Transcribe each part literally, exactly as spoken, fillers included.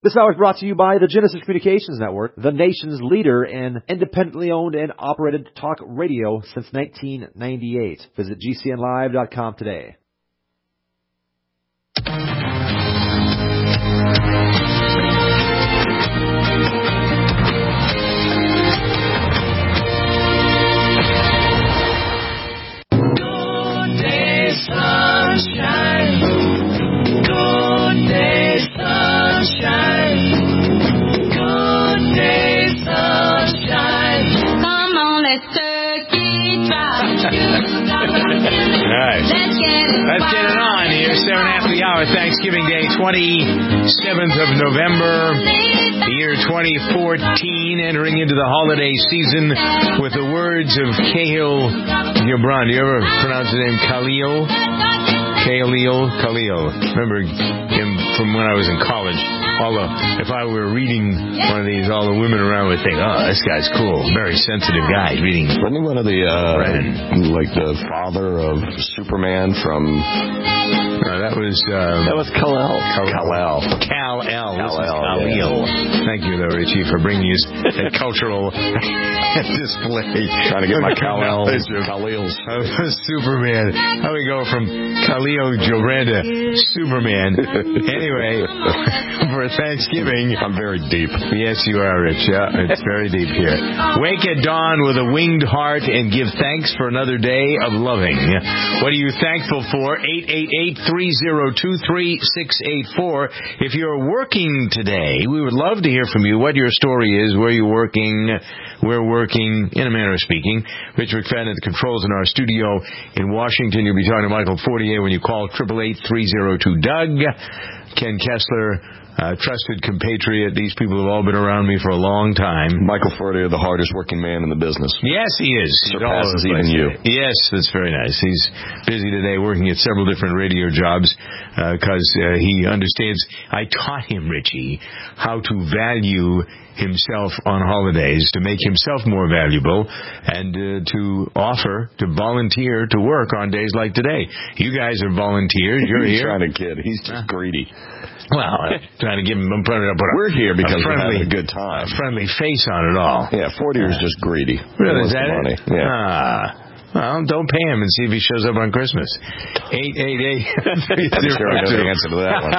This hour is brought to you by the Genesis Communications Network, the nation's leader in independently owned and operated talk radio since nineteen ninety-eight. Visit G C N live dot com today. Good day, sunshine. Good day, sunshine. Good day, sunshine. Come on, let's turkey drive. Right. Let's get it. Let's get it on here. Seven after the hour, Thanksgiving Day, twenty-seventh of November, the year twenty fourteen, entering into the holiday season with the words of Cahill Gibran. Do you ever pronounce the name Khalil? Khalil? Khalil. Remember him from when I was in college. All the, if I were reading one of these, all the women around would think, oh, this guy's cool. Very sensitive guy. Reading. Wasn't he one of the, uh, like the father of Superman from... No, that was... Um, that was Kal-El. Kal-El. Kal-El. Kal-El. Khalil. Thank you, though, Richie, for bringing us that cultural display. Trying to get my Kal-El. Khalil's. Superman. How we go from Khalil Gibran to Superman. Anyway, for Thanksgiving. I'm very deep. Yes, you are, Rich. Yeah, it's very deep here. Wake at dawn with a winged heart and give thanks for another day of loving. What are you thankful for? eight eight eight, three oh two, three six eight four. If you're working today, we would love to hear from you what your story is, where you're working, we're working, in a manner of speaking. Rich McFadden at the controls in our studio in Washington. You'll be talking to Michael Fortier when you call eight eight eight, three oh two, D O U G. Ken Kessler, uh, trusted compatriot. These people have all been around me for a long time. Michael Fortier, the hardest working man in the business. Yes, he is. Surpasses even you. Yes, that's very nice. He's busy today working at several different radio jobs because uh, uh, he understands. I taught him, Richie, how to value himself on holidays, to make himself more valuable, and uh, to offer, to volunteer to work on days like today. You guys are volunteers. You're He's here. trying to kid. He's just greedy. Well, I'm trying to give him. I'm trying to put a, We're here because a friendly, we're having a good time. A friendly face on it all. Yeah, Fortier is just greedy. Really, He is that wants the money. it? Yeah. Ah. Well, don't pay him and see if he shows up on Christmas. eight eight eight, three oh two. I'm sure I know the answer to that one.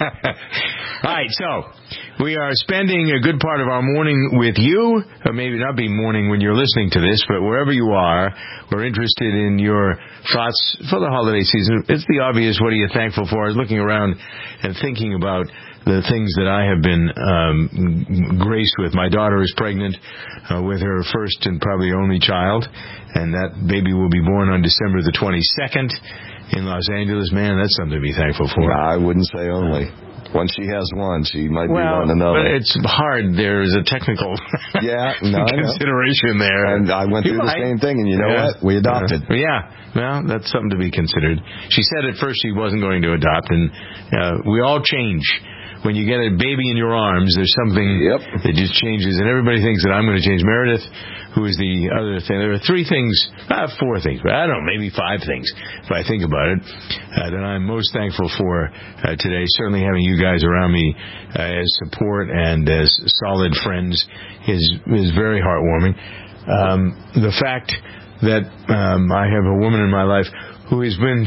All right, so we are spending a good part of our morning with you, or maybe not be morning when you're listening to this, but wherever you are, we're interested in your thoughts for the holiday season. It's the obvious, what are you thankful for? I was looking around and thinking about the things that I have been um, graced with. My daughter is pregnant uh, with her first and probably only child, and that baby will be born on December the twenty-second in Los Angeles. Man, that's something to be thankful for. I wouldn't say only. Once she has one, she might well, be wanting another. But it's hard. There's a technical yeah, no, consideration there. And I went through the same thing, and you know yeah. what? We adopted. Uh, yeah. Well, that's something to be considered. She said at first she wasn't going to adopt, and uh, we all change. When you get a baby in your arms, there's something yep. that just changes, and everybody thinks that I'm going to change. Meredith, who is the other thing, there are three things, uh, four things, but I don't know, maybe five things, if I think about it, uh, that I'm most thankful for uh, today. Certainly having you guys around me uh, as support and as solid friends is is very heartwarming. Um, the fact that um, I have a woman in my life who has been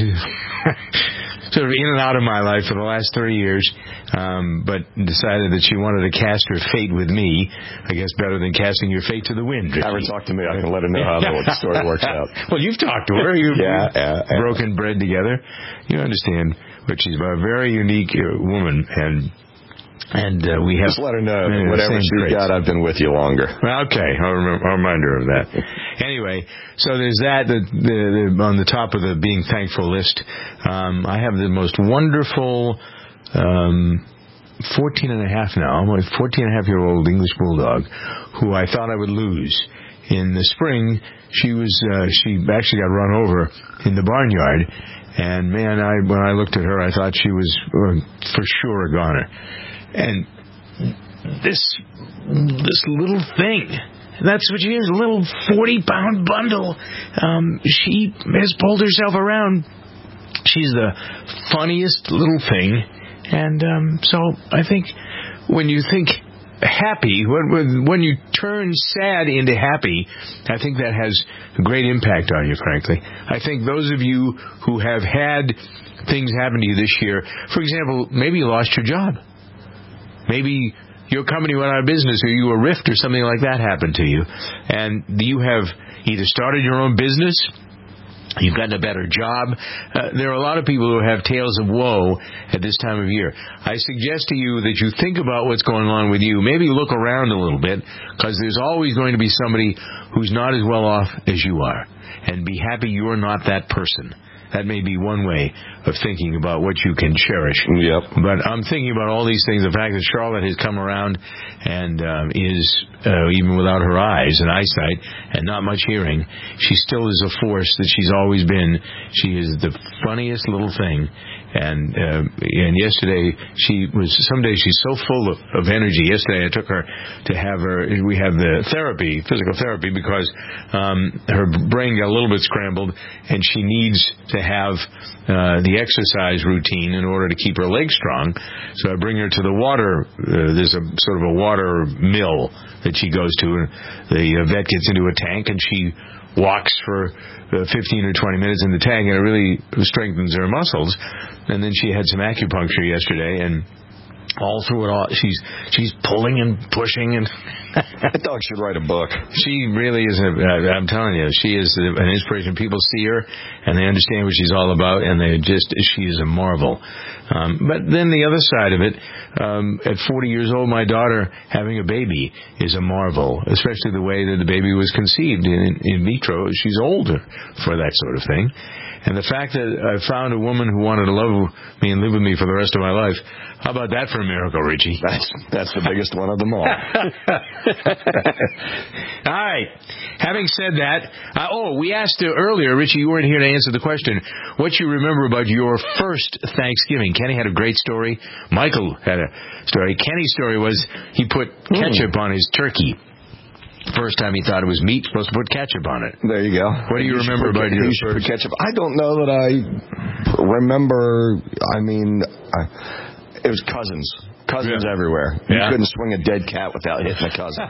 sort of in and out of my life for the last three years, um, but decided that she wanted to cast her fate with me. I guess better than casting your fate to the wind. Have her talk to me. I can let her know how the story works out. Well, you've talked to her. You've yeah, yeah, yeah. broken bread together. You understand. But she's a very unique uh, woman, and and uh, we have... Just let her know that whatever she's got, I've been with you longer. Okay, I'll, remember, I'll remind her of that. Anyway, so there's that the, the, the, on the top of the being thankful list. Um, I have the most wonderful um, fourteen and a half now, my fourteen and a half year old English bulldog, who I thought I would lose. In the spring, she was uh, she actually got run over in the barnyard, and man, I when I looked at her, I thought she was uh, for sure a goner. And this this little thing, that's what she is, a little forty-pound bundle. Um, she has pulled herself around. She's the funniest little thing. And um, so I think when you think happy, when, when you turn sad into happy, I think that has a great impact on you, frankly. I think those of you who have had things happen to you this year, for example, maybe you lost your job. Maybe your company went out of business, or you were riffed, or something like that happened to you. And you have either started your own business, you've gotten a better job. Uh, there are a lot of people who have tales of woe at this time of year. I suggest to you that you think about what's going on with you. Maybe look around a little bit, because there's always going to be somebody who's not as well off as you are. And be happy you're not that person. That may be one way of thinking about what you can cherish. Yep. But I'm thinking about all these things. The fact that Charlotte has come around and um, is, uh, even without her eyes and eyesight and not much hearing, she still is a force that she's always been. She is the funniest little thing. And uh, and yesterday, she was, some days she's so full of, of energy. Yesterday I took her to have her, we had the therapy, physical therapy, because um, her brain got a little bit scrambled, and she needs to have uh, the exercise routine in order to keep her legs strong. So I bring her to the water, uh, there's a sort of a water mill that she goes to, and the uh, vet gets into a tank, and she walks for uh, fifteen or twenty minutes in the tank, and it really strengthens her muscles. And then she had some acupuncture yesterday, and all through it all, she's she's pulling and pushing, and that dog should write a book. She really is. A, I'm telling you, she is an inspiration. People see her, and they understand what she's all about, and they just she is a marvel. Um, but then the other side of it, um, at forty years old, my daughter having a baby is a marvel, especially the way that the baby was conceived in, in vitro. She's older for that sort of thing. And the fact that I found a woman who wanted to love me and live with me for the rest of my life, how about that for a miracle, Richie? That's that's the biggest one of them all. All right. Having said that, uh, oh, we asked uh, earlier, Richie, you weren't here to answer the question, what you remember about your first Thanksgiving. Kenny had a great story. Michael had a story. Kenny's story was he put ketchup mm. on his turkey. First time he thought it was meat, supposed to put ketchup on it. There you go. What do you, you remember about your first? Ketchup? I don't know that I remember. I mean, I, it was cousins. Cousins yeah. everywhere. You yeah. couldn't swing a dead cat without hitting a cousin.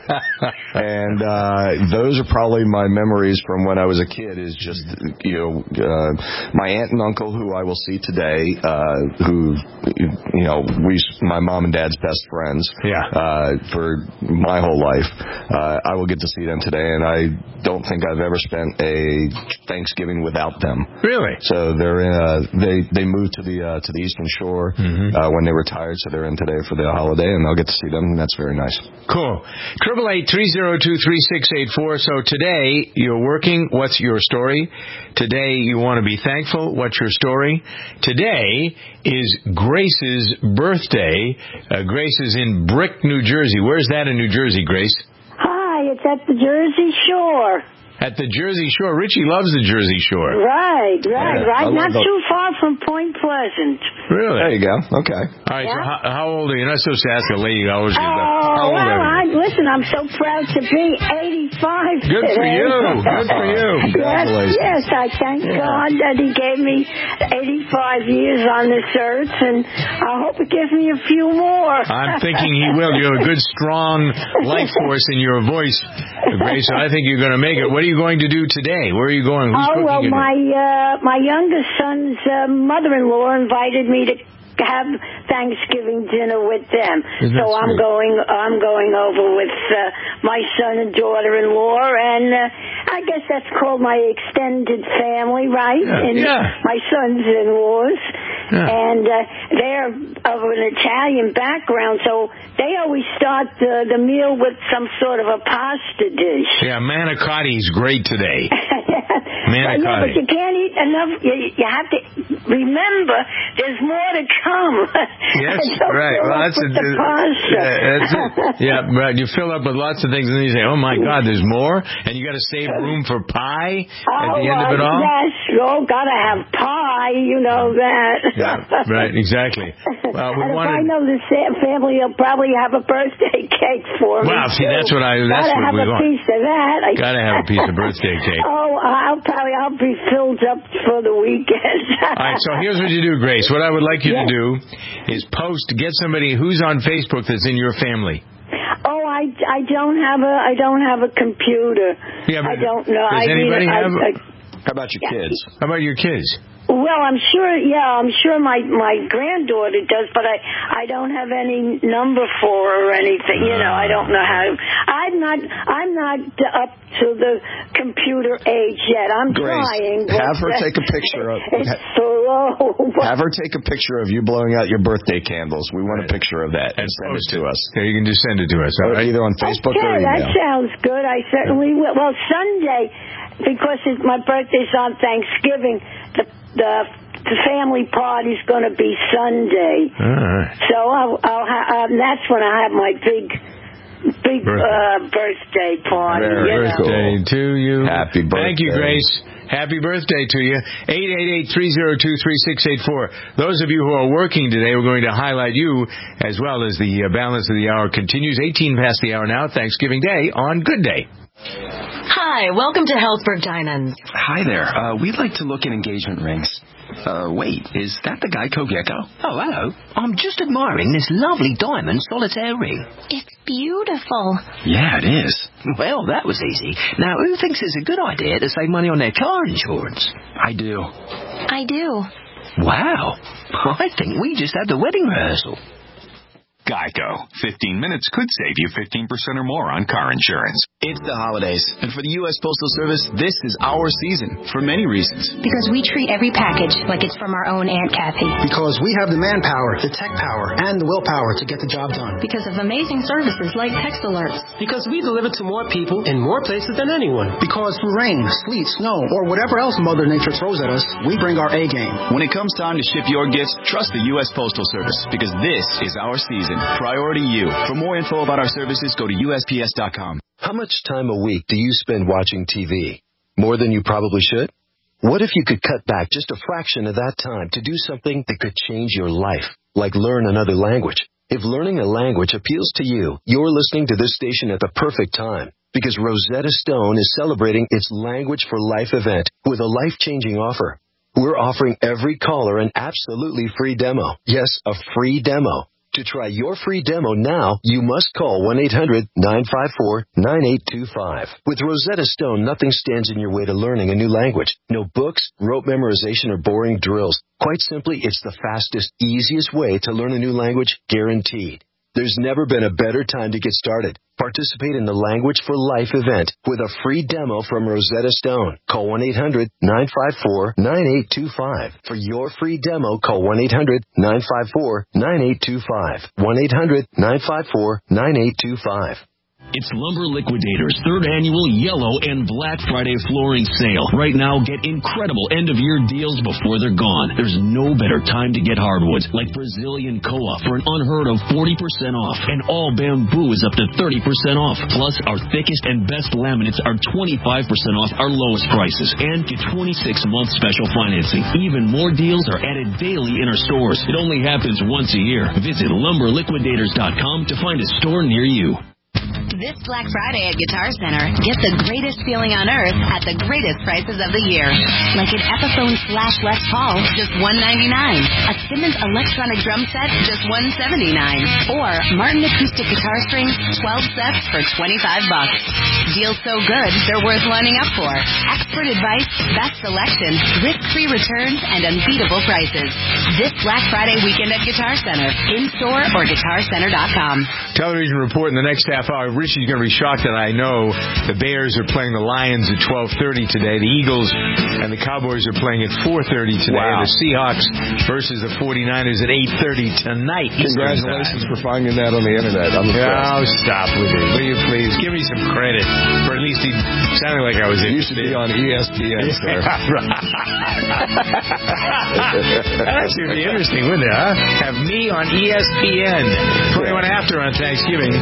And uh, those are probably my memories from when I was a kid, is just, you know, uh, my aunt and uncle, who I will see today, uh, who, you know, we, my mom and dad's best friends yeah. uh, for my whole life. Uh, I will get to see them today, and I don't think I've ever spent a Thanksgiving without them. Really? So they're in, uh, they, they moved to the, uh, to the Eastern Shore mm-hmm. uh, when they retired, so they're in today for the holiday, and I'll get to see them, and that's very nice. Cool. Triple eight three zero two three six eight four. So today you're working. What's your story? Today you want to be thankful. What's your story? Today is Grace's birthday. Uh, Grace is in Brick, New Jersey. Where's that in New Jersey, Grace? Hi, it's at the Jersey Shore. At the Jersey Shore. Richie loves the Jersey Shore. Right, right, yeah, right. Not the... too far from Point Pleasant. Really? There you go. Okay. All right, yeah. so how, how old are you? You're not supposed to ask a lady how old she is. Oh, how old well, are you? I, listen, I'm so proud to be eighty-five Good today. for you. Good for you. Yes, yes, I thank yeah. God that He gave me eighty-five years on this earth, and I hope He gives me a few more. I'm thinking He will. You have a good, strong life force in your voice, Grace, so I think you're going to make it. What are you going to do today? Where are you going? Who's oh, well, my uh, my youngest son's uh, mother-in-law invited me to have Thanksgiving dinner with them. Isn't so I'm sweet? going I'm going over with uh, my son and daughter-in-law, and uh, I guess that's called my extended family, right? Yeah. And yeah. my sons-in-laws. Yeah. And uh, they're of an Italian background, so they always start the, the meal with some sort of a pasta dish. Yeah, manicotti's great today. Manicotti. Yeah, but you can't eat enough. You, you have to remember there's more to come. Yes, right. Well, that's, a, the pasta. Yeah, that's it. Yeah, right. You fill up with lots of things, and then you say, "Oh my God, there's more," and you got to save room for pie oh, at the end of it all. That's oh, gotta have pie, you know that. Yeah, right, exactly. Well, we and wanted... if I know the family, will probably have a birthday cake for me. Wow, see, too. that's what I. That's gotta what have we a want. piece of that. Gotta have a piece of birthday cake. Oh, I'll probably I'll be filled up for the weekend. All right, so here's what you do, Grace. What I would like you yes. to do is post, get somebody who's on Facebook that's in your family. Oh, I, I don't have a I don't have a computer. Yeah, but I don't know. Does I anybody mean, have? I, I, How about your yeah. kids? How about your kids? Well, I'm sure. Yeah, I'm sure my my granddaughter does, but I I don't have any number for her or anything. You know, I don't know how. I'm not I'm not up to the computer age yet. I'm Grace, trying. But have her take a picture of. It's slow. Have her take a picture of you blowing out your birthday candles. We want a picture of that and, and send it to us. Yeah, you can just send it to us. All right? Either on Facebook okay, or email. that sounds good. I certainly will. Well, Sunday, because it's, my birthday's on Thanksgiving, the the, the family party's going to be Sunday. All right. So I'll, I'll ha- um, that's when I have my big, big birthday, uh, birthday party. Very you know. Birthday to you. Happy birthday. Thank you, Grace. Happy birthday to you. eight eight eight, three oh two, three six eight four. Those of you who are working today, we're going to highlight you as well as the uh, balance of the hour continues. eighteen past the hour now, Thanksgiving Day on Good Day. Hi, welcome to Helzberg Diamonds. Hi there. Uh, we'd like to look at engagement rings. Uh, wait, is that the Geico Gecko? Oh, hello. I'm just admiring this lovely diamond solitaire ring. It's beautiful. Yeah, it is. Well, that was easy. Now, who thinks it's a good idea to save money on their car insurance? I do. I do. Wow. I think we just had the wedding rehearsal. Geico. fifteen minutes could save you fifteen percent or more on car insurance. It's the holidays, and for the U S Postal Service, this is our season, for many reasons. Because we treat every package like it's from our own Aunt Kathy. Because we have the manpower, the tech power, and the willpower to get the job done. Because of amazing services like text alerts. Because we deliver to more people in more places than anyone. Because through rain, sleet, snow, or whatever else Mother Nature throws at us, we bring our A game. When it comes time to ship your gifts, trust the U S Postal Service, because this is our season. Priority you. For more info about our services, go to U S P S dot com. How much time a week do you spend watching T V? More than you probably should? What if you could cut back just a fraction of that time to do something that could change your life, like learn another language? If learning a language appeals to you, you're listening to this station at the perfect time, because Rosetta Stone is celebrating its Language for Life event with a life-changing offer. We're offering every caller an absolutely free demo. Yes, a free demo. To try your free demo now, you must call one eight hundred, nine five four, nine eight two five. With Rosetta Stone, nothing stands in your way to learning a new language. No books, rote memorization, or boring drills. Quite simply, it's the fastest, easiest way to learn a new language, guaranteed. There's never been a better time to get started. Participate in the Language for Life event with a free demo from Rosetta Stone. Call one eight hundred, nine five four, nine eight two five. For your free demo, call one eight hundred, nine five four, nine eight two five. one eight hundred, nine five four, nine eight two five. It's Lumber Liquidators' third annual Yellow and Black Friday flooring sale. Right now, get incredible end-of-year deals before they're gone. There's no better time to get hardwoods, like Brazilian koa for an unheard of forty percent off. And all bamboo is up to thirty percent off. Plus, our thickest and best laminates are twenty-five percent off our lowest prices. And get twenty-six month special financing. Even more deals are added daily in our stores. It only happens once a year. Visit lumber liquidators dot com to find a store near you. This Black Friday at Guitar Center, get the greatest feeling on earth at the greatest prices of the year. Like an Epiphone Slash Les Paul, just one ninety-nine. A Simmons electronic drum set, just one seventy-nine. Or Martin acoustic guitar strings, twelve sets for twenty-five bucks. Deals so good, they're worth lining up for. Expert advice, best selection, risk-free returns, and unbeatable prices. This Black Friday weekend at Guitar Center, in-store or guitar center dot com. Television report in the next half hour. Richie's going to be shocked that I know the Bears are playing the Lions at twelve thirty today. The Eagles and the Cowboys are playing at four thirty today. Wow. And the Seahawks versus the forty-niners at eight thirty tonight. Congratulations for finding that on the internet. I'm impressed. Oh, stop with it. Will you please? Give me some credit. For at least he sounded like I was You should be on E S P N, sir. That actually would be interesting, wouldn't it, huh? Have me on E S P N. twenty-one after on Thanksgiving.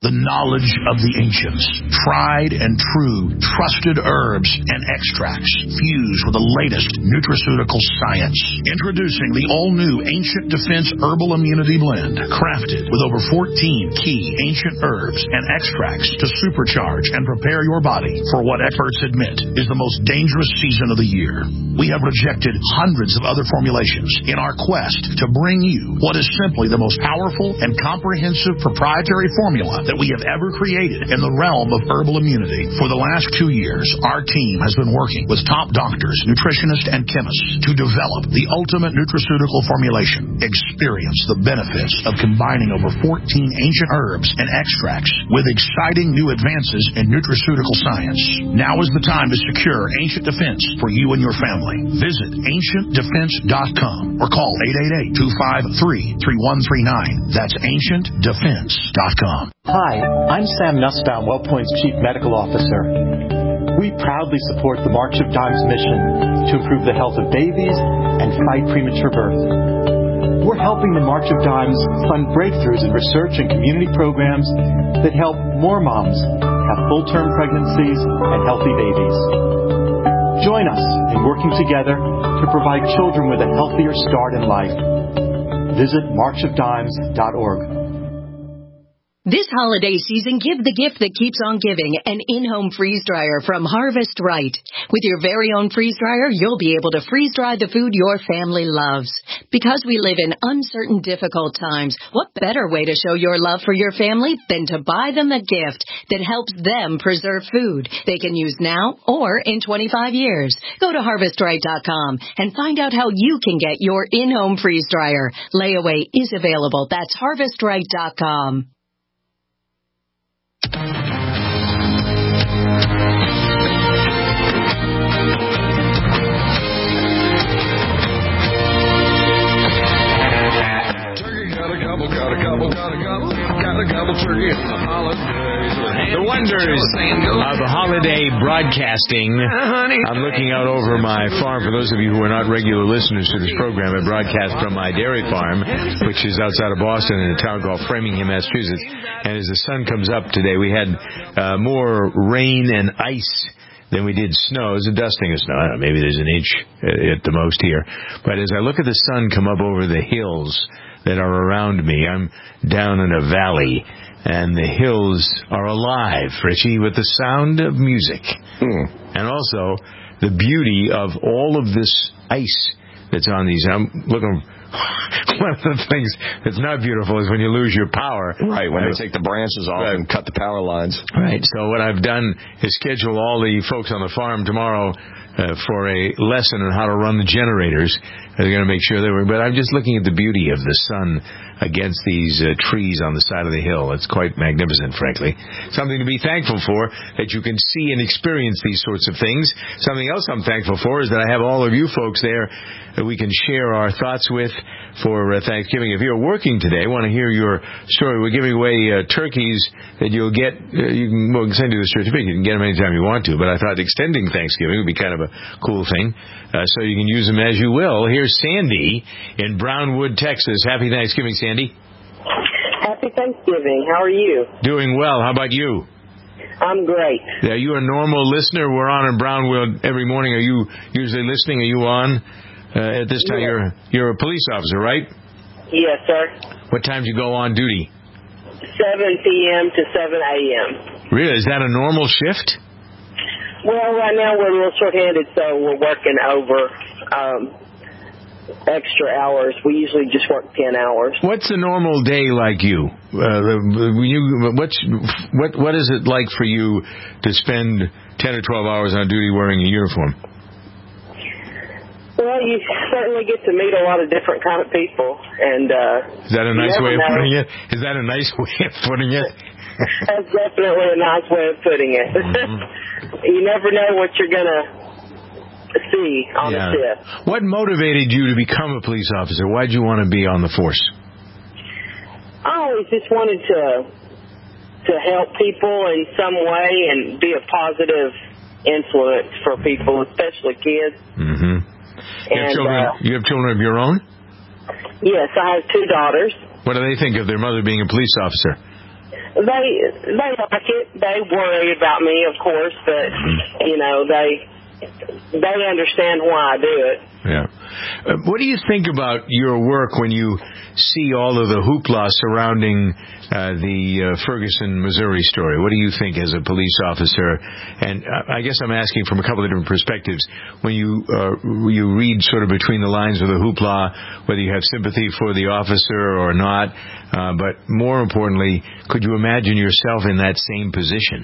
The knowledge of the ancients, tried and true, trusted herbs and extracts fused with the latest nutraceutical science. Introducing the all-new Ancient Defense Herbal Immunity Blend, crafted with over fourteen key ancient herbs and extracts to supercharge and prepare your body for what experts admit is the most dangerous season of the year. We have rejected hundreds of other formulations in our quest to bring you what is simply the most powerful and comprehensive proprietary formula that we have ever created in the realm of herbal immunity. For the last two years, our team has been working with top doctors, nutritionists, and chemists to develop the ultimate nutraceutical formulation. Experience the benefits of combining over fourteen ancient herbs and extracts with exciting new advances in nutraceutical science. Now is the time to secure Ancient Defense for you and your family. Visit ancient defense dot com or call eight eight eight, two five three, three one three nine. That's ancient defense dot com. Hi, I'm Sam Nussbaum, WellPoint's Chief Medical Officer. We proudly support the March of Dimes mission to improve the health of babies and fight premature birth. We're helping the March of Dimes fund breakthroughs in research and community programs that help more moms have full-term pregnancies and healthy babies. Join us in working together to provide children with a healthier start in life. Visit march of dimes dot org. This holiday season, give the gift that keeps on giving, an in-home freeze dryer from Harvest Right. With your very own freeze dryer, you'll be able to freeze dry the food your family loves. Because we live in uncertain, difficult times, what better way to show your love for your family than to buy them a gift that helps them preserve food they can use now or in twenty-five years. Go to harvest right dot com and find out how you can get your in-home freeze dryer. Layaway is available. That's harvest right dot com. The wonders of holiday broadcasting. I'm looking out over my farm. For those of you who are not regular listeners to this program, I broadcast from my dairy farm, which is outside of Boston in a town called Framingham, Massachusetts. And as the sun comes up today, we had uh, more rain and ice than we did snow. It was a dusting of snow. I don't know, maybe there's an inch at the most here. But as I look at the sun come up over the hills that are around me, I'm down in a valley, and the hills are alive, Richie, with the sound of music. Mm. And also the beauty of all of this ice that's on these. I'm looking. One of the things that's not beautiful is when you lose your power. Right, when they take the branches off right. and cut the power lines. Right, so what I've done is schedule all the folks on the farm tomorrow uh, for a lesson on how to run the generators. They're going to make sure they were, but I'm just looking at the beauty of the sun against these uh, trees on the side of the hill. It's quite magnificent, frankly. Something to be thankful for, that you can see and experience these sorts of things. Something else I'm thankful for is that I have all of you folks there that we can share our thoughts with for uh, Thanksgiving. If you're working today, want to hear your story, we're giving away uh, turkeys that you'll get. Uh, you can well, send you the certificate. You can get them anytime you want to, but I thought extending Thanksgiving would be kind of a cool thing, uh, so you can use them as you will. Here's Sandy in Brownwood, Texas. Happy Thanksgiving, Sandy. Happy Thanksgiving. How are you? Doing well. How about you? I'm great. Are you a normal listener? We're on in Brownwood every morning. Are you usually listening? Are you on uh, at this time? Yes. You're you're a police officer, right? Yes, sir. What time do you go on duty? seven p.m. to seven a.m. Really? Is that a normal shift? Well, right now we're a little short-handed, so we're working over um, extra hours. We usually just work ten hours. What's a normal day like you? Uh, you what's, what what is it like for you to spend ten or twelve hours on duty wearing a uniform? Well, you certainly get to meet a lot of different kind of people, and uh, is that a nice way of know. putting it? Is that a nice way of putting it? That's definitely a nice way of putting it. Mm-hmm. You never know what you're gonna see on yeah. the shift. What motivated you to become a police officer? Why did you want to be on the force? I always just wanted to to help people in some way and be a positive influence for people, especially kids. Mm-hmm. You, and, have children, uh, you have children of your own? Yes, I have two daughters. What do they think of their mother being a police officer? they they like it. They worry about me, of course, but you know they they understand why I do it. Yeah. Uh, what do you think about your work when you see all of the hoopla surrounding uh, the uh, Ferguson, Missouri story? What do you think as a police officer? And uh, I guess I'm asking from a couple of different perspectives. When you uh, you read sort of between the lines of the hoopla, whether you have sympathy for the officer or not, uh, but more importantly, could you imagine yourself in that same position?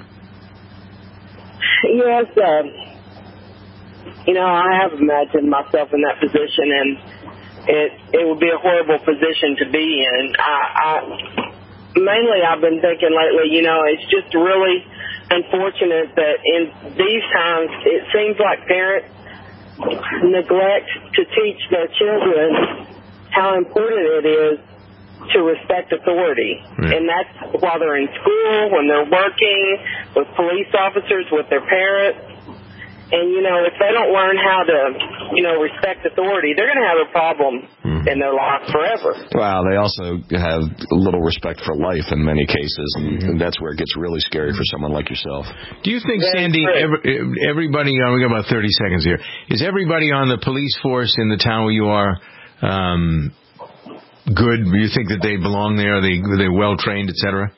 Yes, uh, you know, I have imagined myself in that position, and it it would be a horrible position to be in. I, I mainly I've been thinking lately, you know, it's just really unfortunate that in these times it seems like parents neglect to teach their children how important it is to respect authority. Right. And that's while they're in school, when they're working, with police officers, with their parents. And, you know, if they don't learn how to, you know, respect authority, they're going to have a problem mm-hmm. in their life forever. Well, they also have little respect for life in many cases, and, mm-hmm. and that's where it gets really scary for someone like yourself. Do you think, Sandy, every, everybody, uh, we got about thirty seconds here, is everybody on the police force in the town where you are um, good? Do you think that they belong there? Are they, are they well-trained, et cetera?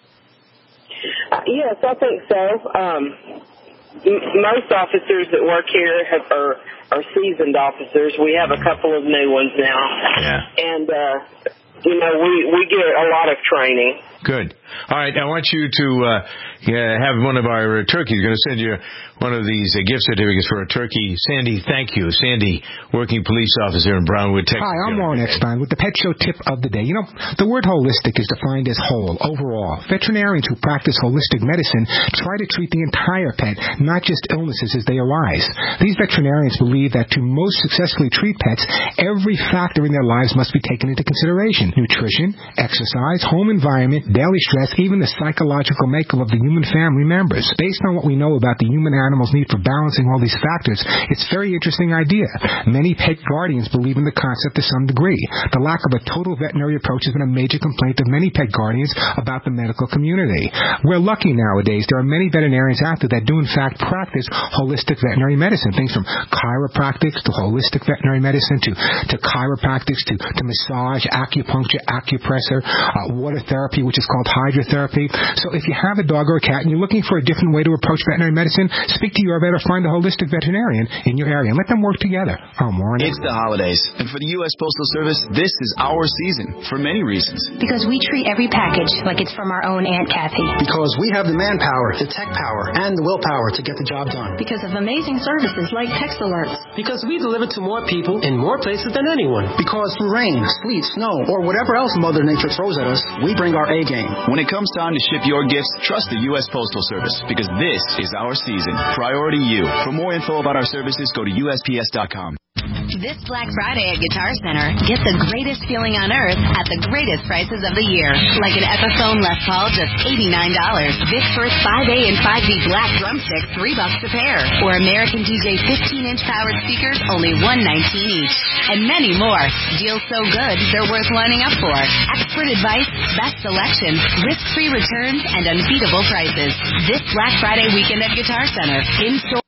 Yes, I think so. Um Most officers that work here have, are, are seasoned officers. We have a couple of new ones now. Yeah. And, uh, you know, we, we get a lot of training. Good. All right, I want you to uh, yeah, have one of our uh, turkeys. We're going to send you one of these uh, gift certificates for a turkey. Sandy, thank you. Sandy, working police officer in Brownwood, Texas. Hi, I'm Warren Eckstein with the Pet Show tip of the day. You know, the word holistic is defined as whole, overall. Veterinarians who practice holistic medicine try to treat the entire pet, not just illnesses as they arise. These veterinarians believe that to most successfully treat pets, every factor in their lives must be taken into consideration. Nutrition, exercise, home environment, daily stress, even the psychological makeup of the human family members. Based on what we know about the human animal's need for balancing all these factors, it's a very interesting idea. Many pet guardians believe in the concept to some degree. The lack of a total veterinary approach has been a major complaint of many pet guardians about the medical community. We're lucky nowadays. There are many veterinarians out there that do in fact practice holistic veterinary medicine. Things from chiropractics to holistic veterinary medicine to, to chiropractics to, to massage, acupuncture, acupressure, uh, water therapy, which is called hydrotherapy. So if you have a dog or a cat and you're looking for a different way to approach veterinary medicine, speak to your vet or find a holistic veterinarian in your area and let them work together. I'm Warren. It's the holidays, and for the U S Postal Service, this is our season for many reasons. Because we treat every package like it's from our own Aunt Kathy. Because we have the manpower, the tech power, and the willpower to get the job done. Because of amazing services like text alerts. Because we deliver to more people in more places than anyone. Because through rain, sleet, snow, or whatever else Mother Nature throws at us, we bring our A game. When it comes time to ship your gifts, trust the U S Postal Service, because this is our season. Priority you. For more info about our services, go to U S P S dot com. This Black Friday at Guitar Center, get the greatest feeling on earth at the greatest prices of the year. Like an Epiphone Les Paul, just eighty-nine dollars. Vic Firth five A and five B Black drumsticks, three bucks a pair. Or American D J fifteen-inch powered speakers, only one nineteen each. And many more. Deals so good, they're worth lining up for. Expert advice, best selection, risk-free returns, and unbeatable prices. This Black Friday weekend at Guitar Center. In store.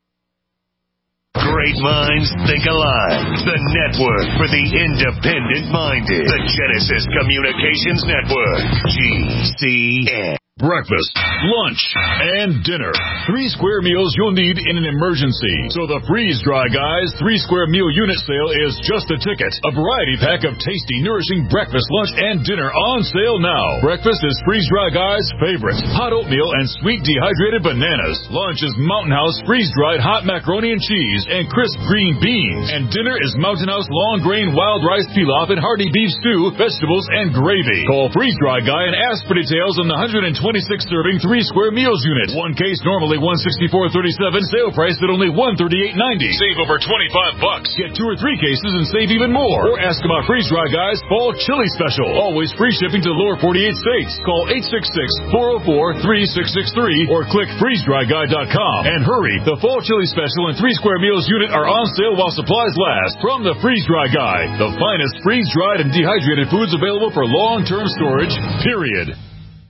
Great minds think alike. The network for the independent-minded. The Genesis Communications Network. G C N. Breakfast, lunch, and dinner. Three square meals you'll need in an emergency. So the Freeze Dry Guys three square meal unit sale is just a ticket. A variety pack of tasty, nourishing breakfast, lunch, and dinner on sale now. Breakfast is Freeze Dry Guys' favorite. Hot oatmeal and sweet dehydrated bananas. Lunch is Mountain House freeze-dried hot macaroni and cheese and crisp green beans. And dinner is Mountain House long grain wild rice pilaf and hearty beef stew, vegetables, and gravy. Call Freeze Dry Guy and ask for details on the one hundred twenty-six serving three square meals unit. One case normally one sixty-four thirty-seven, sale price at only one thirty-eight ninety. Save over twenty-five bucks. Get two or three cases and save even more. Or ask about Freeze Dry Guys Fall Chili Special. Always free shipping to the lower forty-eight states. Call eight six six, four oh four, three six six three or click freeze dry guy dot com. And hurry, the Fall Chili Special and three square meals unit are on sale while supplies last. From the Freeze Dry Guy, the finest freeze-dried and dehydrated foods available for long-term storage, period.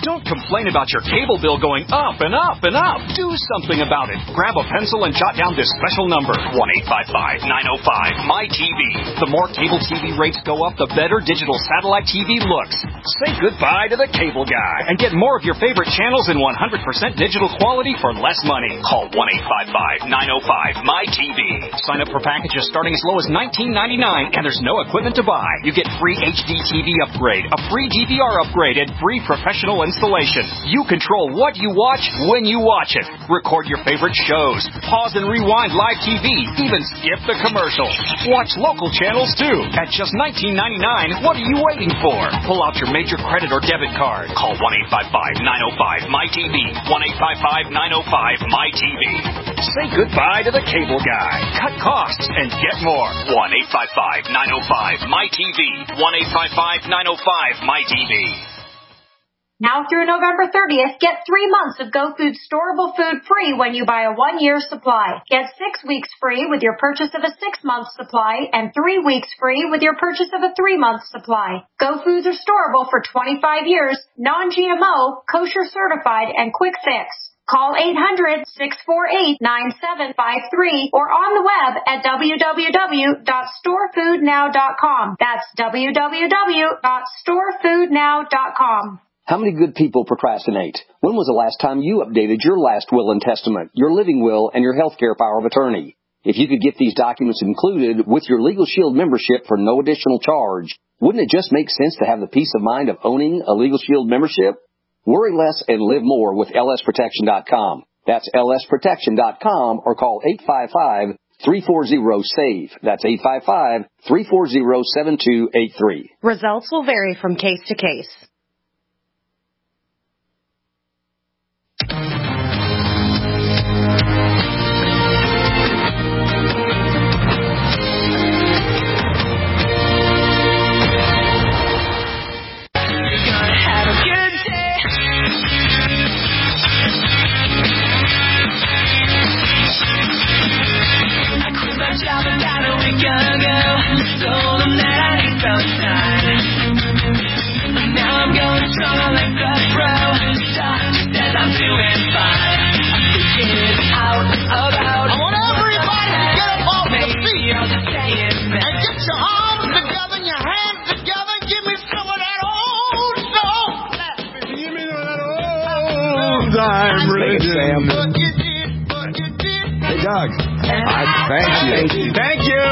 Don't complain about your cable bill going up and up and up. Do something about it. Grab a pencil and jot down this special number, one eight five five, nine oh five, M Y T V. The more cable T V rates go up, the better digital satellite T V looks. Say goodbye to the cable guy and get more of your favorite channels in one hundred percent digital quality for less money. Call one eight five five, nine oh five, M Y T V. Sign up for packages starting as low as nineteen ninety-nine, and there's no equipment to buy. You get free H D T V upgrade, a free D V R upgrade, and free professional installation. You control what you watch when you watch it. Record your favorite shows. Pause and rewind live T V. Even skip the commercials. Watch local channels too. At just nineteen ninety-nine, what are you waiting for? Pull out your major credit or debit card. Call one eight five five, nine oh five, M Y T V. one eight five five, nine oh five, M Y T V. Say goodbye to the cable guy. Cut costs and get more. one eight five five, nine oh five, M Y T V. one eight five five, nine oh five, M Y T V. Now through November thirtieth, get three months of GoFood storable food free when you buy a one-year supply. Get six weeks free with your purchase of a six-month supply and three weeks free with your purchase of a three-month supply. GoFoods are storable for twenty-five years, non-G M O, kosher certified, and quick fix. Call eight hundred, six four eight, nine seven five three or on the web at w w w dot store food now dot com. That's w w w dot store food now dot com. How many good people procrastinate? When was the last time you updated your last will and testament, your living will, and your health care power of attorney? If you could get these documents included with your Legal Shield membership for no additional charge, wouldn't it just make sense to have the peace of mind of owning a Legal Shield membership? Worry less and live more with L S protection dot com. That's L S protection dot com or call eight five five, three four zero, S A V E. That's eight five five, three four zero, seven two eight three. Results will vary from case to case. I'm religion. Hey, Doug. I thank you. Thank you.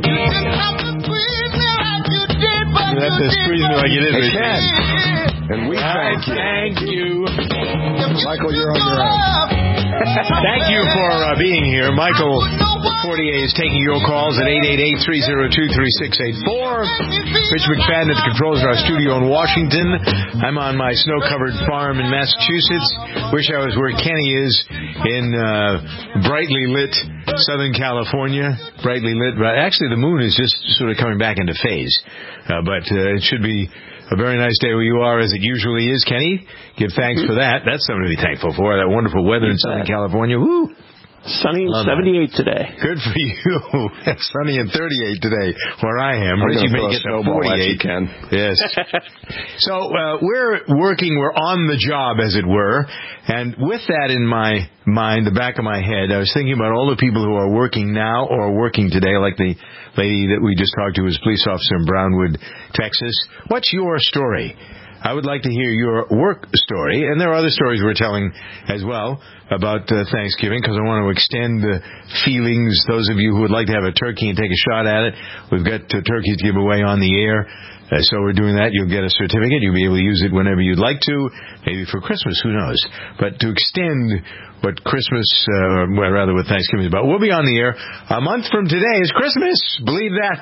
You have to squeeze me like it is. Hey, Ken. And we thank you. Thank you. Michael, you're on your own. Thank you for uh, being here. Michael Fortier is taking your calls at eight eight eight, three oh two, three six eight four. Rich McFadden at the controls of our studio in Washington. I'm on my snow-covered farm in Massachusetts. Wish I was where Kenny is in uh, brightly lit Southern California. Brightly lit. Actually, the moon is just sort of coming back into phase. Uh, but uh, it should be a very nice day where you are, as it usually is, Kenny. Give thanks for that. That's something to be thankful for, that wonderful weather in Southern California. Woo! Sunny and Love seventy-eight that. today. Good for you. Sunny and thirty-eight today where I am. I'm Richie going may to get throw a to snowball at forty-eight. you, Ken. Yes. So uh, we're working, we're on the job, as it were. And with that in my mind, the back of my head, I was thinking about all the people who are working now or are working today, like the lady that we just talked to was a police officer in Brownwood, Texas. What's your story? I would like to hear your work story, and there are other stories we're telling as well about uh, Thanksgiving, because I want to extend the feelings, those of you who would like to have a turkey and take a shot at it. We've got uh, turkeys to give away on the air, uh, so we're doing that. You'll get a certificate. You'll be able to use it whenever you'd like to, maybe for Christmas, who knows. But to extend what Christmas, uh, or rather what Thanksgiving is about, we'll be on the air. A month from today is Christmas. Believe that.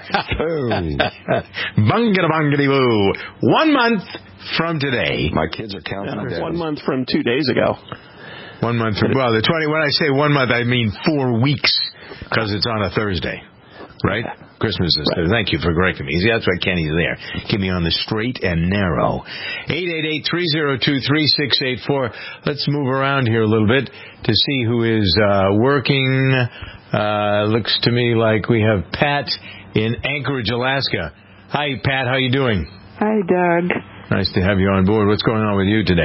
Bungada-bungady-boo. One month from today. My kids are counting Yeah, down. one month from two days ago. One month from, well, the twenty, when I say one month, I mean four weeks, because it's on a Thursday, right? Christmas is right. Thank you for correcting me. See, that's why Kenny's there. Keep me on the straight and narrow. eight eight eight, three oh two, three six eight four. Let's move around here a little bit to see who is uh, working. Uh, looks to me like we have Pat in Anchorage, Alaska. Hi, Pat. How you doing? Hi, Doug. Nice to have you on board. What's going on with you today?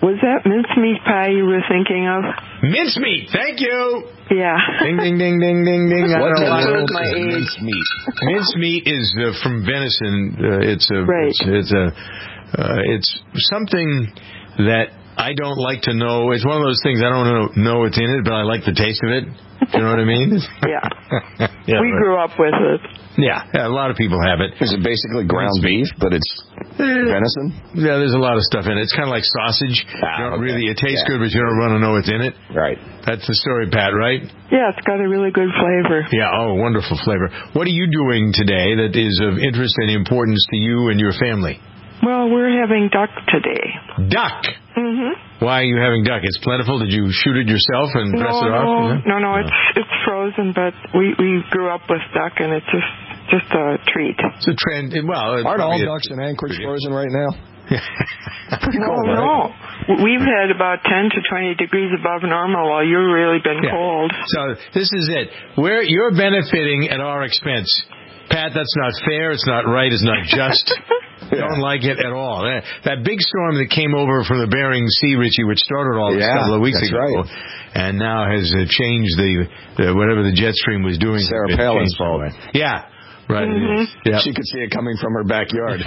Was that mincemeat pie you were thinking of? Mincemeat, thank you. Yeah. Ding, ding, ding, ding, ding, ding. I What don't know the why- world is mincemeat? Mincemeat is uh, from venison. Uh, it's a, Right. it's, it's a, uh, it's something that I don't like to know. It's one of those things I don't know, know what's in it, but I like the taste of it. You know what I mean? Yeah. Yeah, we right. grew up with it. Yeah, yeah, a lot of people have it. Is it basically ground beef, but it's venison? Yeah, there's a lot of stuff in it. It's kind of like sausage. Ah, you don't okay. really, it tastes Yeah. good, but you don't want to know what's in it. Right. That's the story, Pat, right? Yeah, it's got a really good flavor. Yeah, oh, wonderful flavor. What are you doing today that is of interest and importance to you and your family? Well, we're having duck today. Duck? Mm-hmm. Why are you having duck? It's plentiful. Did you shoot it yourself and No, dress it no, off? no, no, it's it's frozen, but we we grew up with duck, and it's just just a treat. It's a trend. Well, it's Aren't all probably a- ducks in Anchorage frozen right now? No, no. We've had about ten to twenty degrees above normal while you've really been Yeah. cold. So this is it. Where you're benefiting at our expense. Pat, that's not fair. It's not right. It's not just. Yeah. Don't like it at all. That, that big storm that came over from the Bering Sea, Richie, which started all this Yeah, a couple of weeks that's ago, right. and now has uh, changed the, the whatever the jet stream was doing. Sarah It Palin's changed fault. it. Yeah. Right. Mm-hmm. Yeah. She could see it coming from her backyard.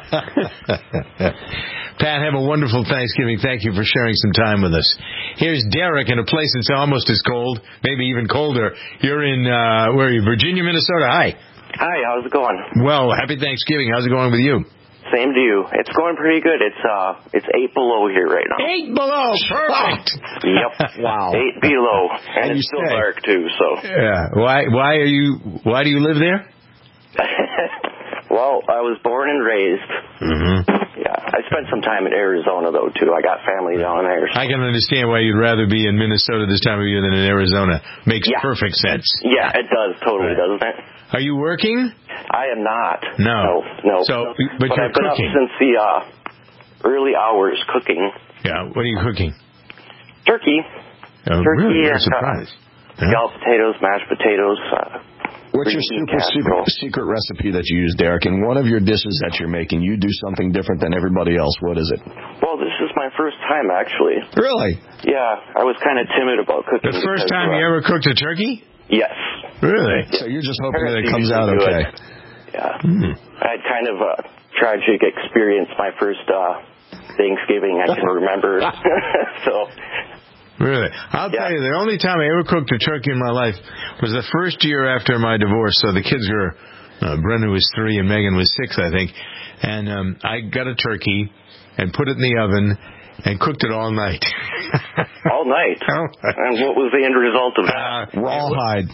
Pat, have a wonderful Thanksgiving. Thank you for sharing some time with us. Here's Derek in a place that's almost as cold, maybe even colder. You're in, uh, where are you, Virginia, Minnesota? Hi. Hi, how's it going? Well, happy Thanksgiving. How's it going with you? Same to you. It's going pretty good. It's uh, it's eight below here right now. Eight below, perfect. Yep. Wow. Eight below, and And it's you still stay. dark too. So. Yeah. Why? Why are you? Why do you live there? Well, I was born and raised. Mm-hmm. Yeah, I spent some time in Arizona though too. I got family down there. I can understand why you'd rather be in Minnesota this time of year than in Arizona. Makes Yeah. perfect sense. Yeah, it does totally, Right. doesn't it? Are you working? I am not. No. No. No. So, but you're I've been cooking. up since the uh, early hours cooking Yeah. What are you cooking? turkey. Oh, Turkey really? and, What a surprise. Uh, scalloped potatoes, mashed potatoes. Uh, What's your green super, super casserole. secret recipe that you use, Derek? In one of your dishes that you're making, you do something different than everybody else. What is it? Well, this is my first time actually. Really? Yeah, I was kind of timid about cooking. The first because, time uh, you ever cooked a turkey? Yes. Really? So you're just hoping that it Parents comes out usually do okay. it. Yeah. Hmm. I had kind of a tragic experience my first uh, Thanksgiving I can remember. So. Really? I'll Yeah. tell you, the only time I ever cooked a turkey in my life was the first year after my divorce. So the kids were, uh, Brenda was three and Megan was six, I think. And um, I got a turkey and put it in the oven and cooked it all night. All night. And what was the end result of that? Uh, Rawhide.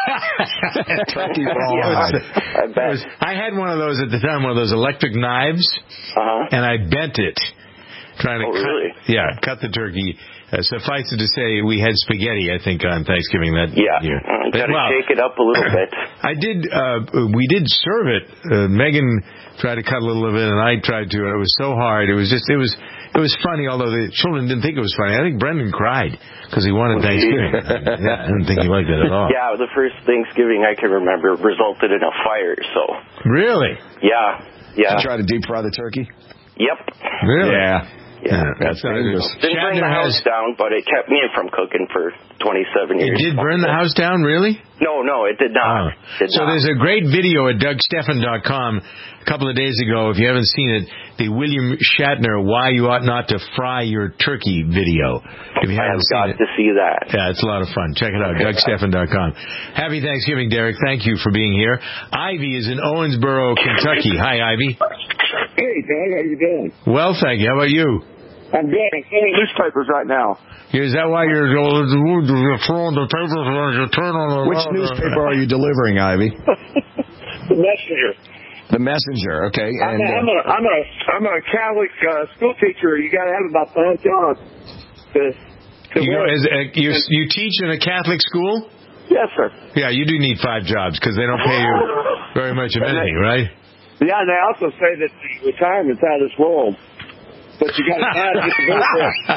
Turkey rawhide. I bet. It was- I had one of those at the time, one of those electric knives, Uh-huh. and I bent it. Trying to Oh, cut, really? yeah, cut the turkey. Uh, suffice it to say, we had spaghetti, I think, on Thanksgiving that Yeah. year. Uh, you gotta Well, shake it up a little bit. I did. Uh, we did serve it. Uh, Megan tried to cut a little of it, and I tried to. And it was so hard. It was just. It was. It was funny. Although the children didn't think it was funny. I think Brendan cried because he wanted Thanksgiving. Yeah, I didn't think he liked it at all. Yeah, the first Thanksgiving I can remember resulted in a fire, so. Really? Yeah. Yeah. Did you try to deep fry the turkey? Yep. Really? Yeah. Yeah. That's dangerous. Didn't burn the Shatner house has- down, but it kept me from cooking for twenty-seven It years. did burn the house down, really? No, no, it did not. Oh. Did So not. there's a great video at Doug Stephan dot com a couple of days ago. If you haven't seen it, the William Shatner "Why You Ought Not to Fry Your Turkey" video. If you I haven't have seen got it, to see that. yeah, it's a lot of fun. Check it out, Doug Stephan dot com. Happy Thanksgiving, Derek. Thank you for being here. Ivy is in Owensboro, Kentucky. Hi, Ivy. Hey, Dad, how you doing? Well, thank you. How about you? I'm good. I'm selling newspapers right now. Is that why you're you're throwing the papers as you turn on the... Which newspaper are you delivering, Ivy? The Messenger. The Messenger. Okay. I'm And a, I'm a, I'm a, I'm a Catholic uh, school teacher. You got to have about five jobs to, to You, work. as a, you, you teach in a Catholic school? Yes, sir. Yeah, you do need five jobs because they don't pay you very much of anything, right? Yeah, and they also say that the retirement's out of this world. But you got to find it to go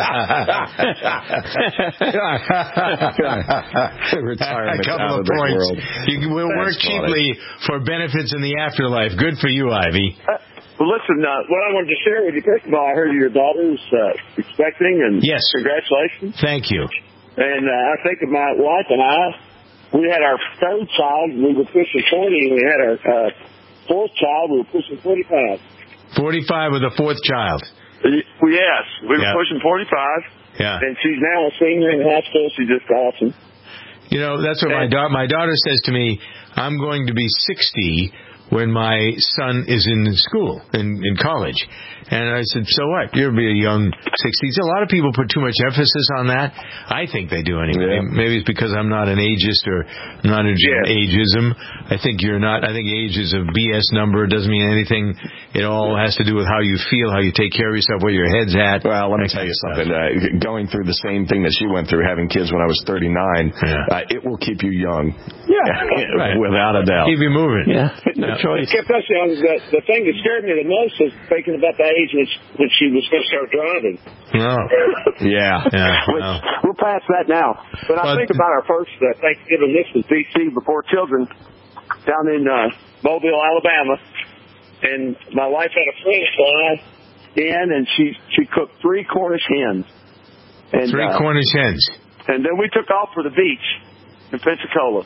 Retirement a couple out of of this points. world. You will work That's funny. cheaply for benefits in the afterlife. Good for you, Ivy. Uh, Well, listen, uh, what I wanted to share with you, first of all, I heard your daughter's uh, expecting, and yes, congratulations. Thank you. And uh, I think of my wife and I, we had our third child, we were pushing forty, and we had our uh, fourth child, we were pushing forty-five. forty-five with a fourth child. Yes, we were yeah. pushing forty-five. Yeah. And she's now a senior in high school. She's just awesome. You know, that's what my, da- my daughter says to me. I'm going to be sixty when my son is in school, in, in college. And I said, so what? You'll be a young sixties. A lot of people put too much emphasis on that. I think they do anyway. Yeah. Maybe it's because I'm not an ageist or not into yeah. ageism. I think you're not. I think age is a B S number. It doesn't mean anything. It all has to do with how you feel, how you take care of yourself, where your head's at. Well, let me tell you something. Uh, going through the same thing that she went through, having kids when I was thirty-nine, yeah. uh, it will keep you young. Yeah. Right. Without a doubt. Keep you moving. Yeah. No choice. It kept us young. The, the thing that scared me the most was thinking about the age when, when she was going to start driving. Oh. yeah. yeah. Which, no. We're past that now. But I but, think about our first uh, Thanksgiving. This was B C Before Children down in uh, Mobile, Alabama. And my wife had a friend fly in, and she, she cooked three Cornish hens. And, three uh, Cornish hens. And then we took off for the beach in Pensacola.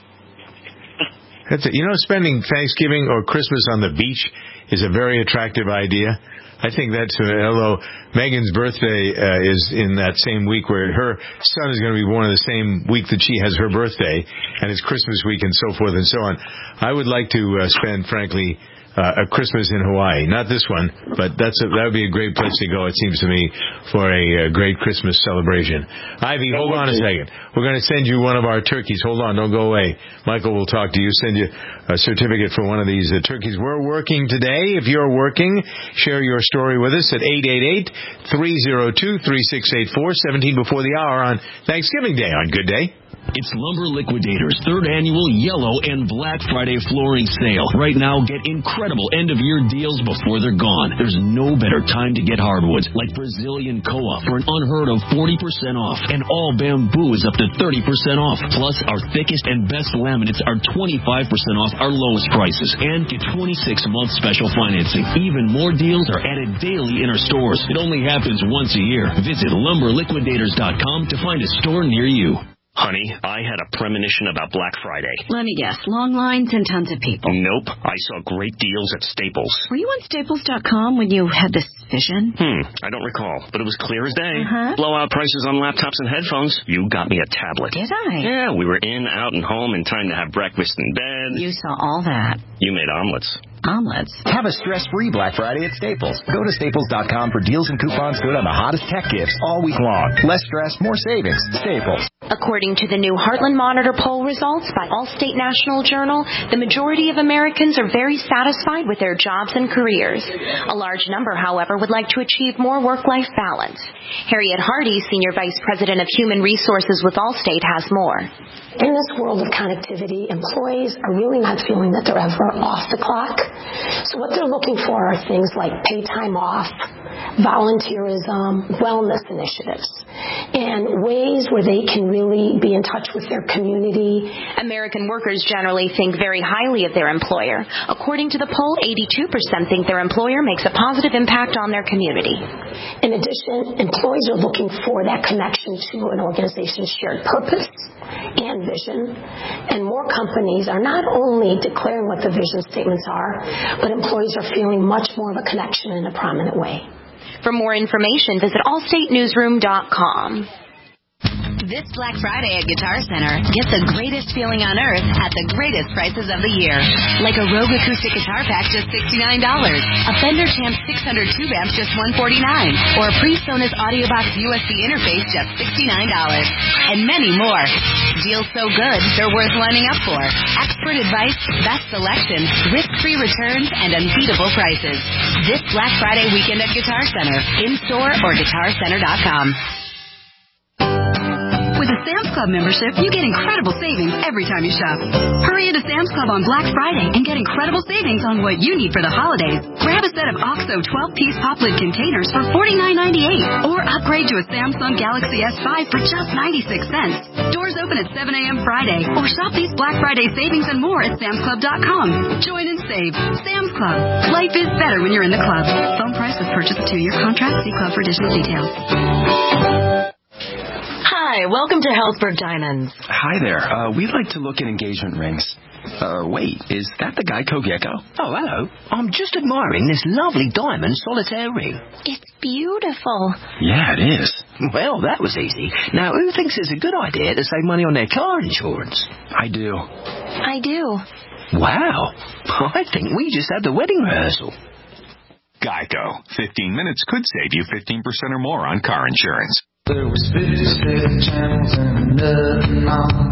That's it. You know, spending Thanksgiving or Christmas on the beach is a very attractive idea. I think that's, uh, although Megan's birthday uh, is in that same week where her son is going to be born in the same week that she has her birthday, and it's Christmas week and so forth and so on. I would like to uh, spend, frankly, uh, a Christmas in Hawaii. Not this one, but that's a, that would be a great place to go, it seems to me, for a uh, great Christmas celebration. Ivy, hold on a second. We're going to send you one of our turkeys. Hold on, don't go away. Michael will talk to you, send you a certificate for one of these uh, turkeys. We're working today. If you're working, share your story with us at eight eight eight, three oh two, three six eight four, seventeen before the hour on Thanksgiving Day on Good Day. It's Lumber Liquidators' third annual Yellow and Black Friday flooring sale. Right now, get incredible end-of-year deals before they're gone. There's no better time to get hardwoods, like Brazilian Koa for an unheard of forty percent off, and all bamboo is up to thirty percent off. Plus, our thickest and best laminates are twenty-five percent off our lowest prices, and get twenty-six month special financing. Even more deals are added daily in our stores. It only happens once a year. Visit lumber liquidators dot com to find a store near you. Honey, I had a premonition about Black Friday. Let me guess. Long lines and tons of people. Nope. I saw great deals at Staples. Were you on Staples dot com when you had this vision? Hmm. I don't recall, but it was clear as day. Uh-huh. Blowout prices on laptops and headphones. You got me a tablet. Did I? Yeah, we were in, out, and home in time to have breakfast in bed. You saw all that. You made omelets. Omelets. Have a stress-free Black Friday at Staples. Go to Staples dot com for deals and coupons good on the hottest tech gifts all week long. Less stress, more savings. Staples. According to the new Heartland Monitor poll results by Allstate National Journal, the majority of Americans are very satisfied with their jobs and careers. A large number, however, would like to achieve more work-life balance. Harriet Hardy, Senior Vice President of Human Resources with Allstate, has more. In this world of connectivity, employees are really not feeling that they're ever off the clock. So what they're looking for are things like paid time off, volunteerism, wellness initiatives, and ways where they can really be in touch with their community. American workers generally think very highly of their employer. According to the poll, eighty-two percent think their employer makes a positive impact on their community. In addition, employees are looking for that connection to an organization's shared purpose and vision, and more companies are not only declaring what the vision statements are, but employees are feeling much more of a connection in a prominent way. For more information, visit allstate newsroom dot com. This Black Friday at Guitar Center, get the greatest feeling on earth at the greatest prices of the year. Like a Rogue Acoustic Guitar Pack, just sixty-nine dollars. A Fender Champ six hundred tube amp, just one hundred forty-nine dollars. Or a PreSonus AudioBox U S B interface, just sixty-nine dollars. And many more. Deals so good, they're worth lining up for. Expert advice, best selection, risk-free returns, and unbeatable prices. This Black Friday weekend at Guitar Center, in-store or guitar center dot com. With a Sam's Club membership, you get incredible savings every time you shop. Hurry into Sam's Club on Black Friday and get incredible savings on what you need for the holidays. Grab a set of OXO twelve-piece pop lid containers for forty-nine ninety-eight, or upgrade to a Samsung Galaxy S five for just ninety-six cents. Doors open at seven a.m. Friday, or shop these Black Friday savings and more at Sam's Club dot com. Join and save. Sam's Club. Life is better when you're in the club. Phone price with purchase of two-year contract. See club for additional details. Hi, welcome to Hellsberg Diamonds. Hi there. Uh, we'd like to look at engagement rings. Uh, wait, is that the Geico Gecko? Oh, hello. I'm just admiring this lovely diamond solitaire ring. It's beautiful. Yeah, it is. Well, that was easy. Now, who thinks it's a good idea to save money on their car insurance? I do. I do. Wow. I think we just had the wedding rehearsal. Geico. fifteen minutes could save you fifteen percent or more on car insurance. There was fifty-six channels and nothing on.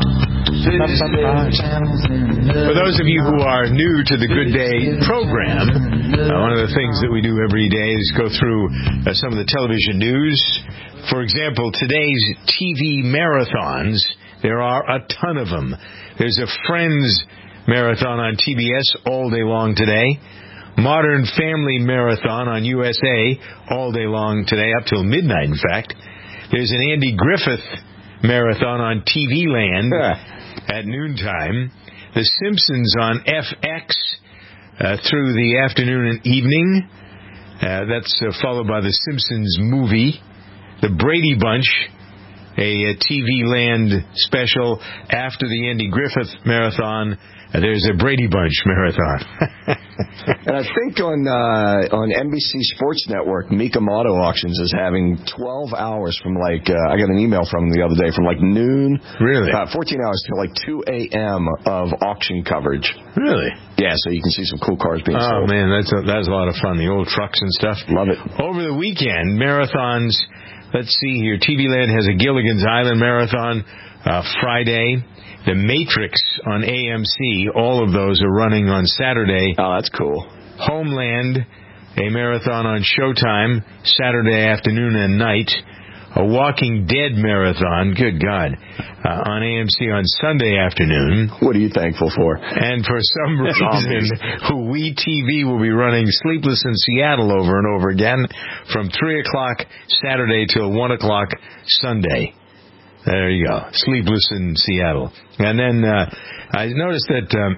For those of you who are new to the Good Day program, uh, one of the things that we do every day is go through uh, some of the television news. For example, today's T V marathons, there are a ton of them. There's a Friends marathon on T B S all day long today. Modern Family marathon on U S A all day long today, up till midnight, in fact. There's an Andy Griffith marathon on T V Land at noontime. The Simpsons on F X uh, through the afternoon and evening. Uh, that's uh, followed by the Simpsons movie. The Brady Bunch, a, a T V Land special after the Andy Griffith marathon. Uh, there's a Brady Bunch marathon. And I think on uh, on N B C Sports Network, Mika Auto Auctions is having twelve hours from like, uh, I got an email from them the other day, from like noon. Really? Uh, fourteen hours to like two a.m. of auction coverage. Really? Yeah, so you can see some cool cars being oh, sold. Oh, man, that's a, that's a lot of fun. The old trucks and stuff. Love it. Over the weekend, marathons, let's see here. T V Land has a Gilligan's Island marathon uh, Friday. The Matrix on A M C, all of those are running on Saturday. Oh, that's cool. Homeland, a marathon on Showtime, Saturday afternoon and night. A Walking Dead marathon, good God, uh, on A M C on Sunday afternoon. What are you thankful for? And for some reason, We T V will be running Sleepless in Seattle over and over again from three o'clock Saturday till one o'clock Sunday. There you go. Sleepless in Seattle. And then uh, I noticed that um,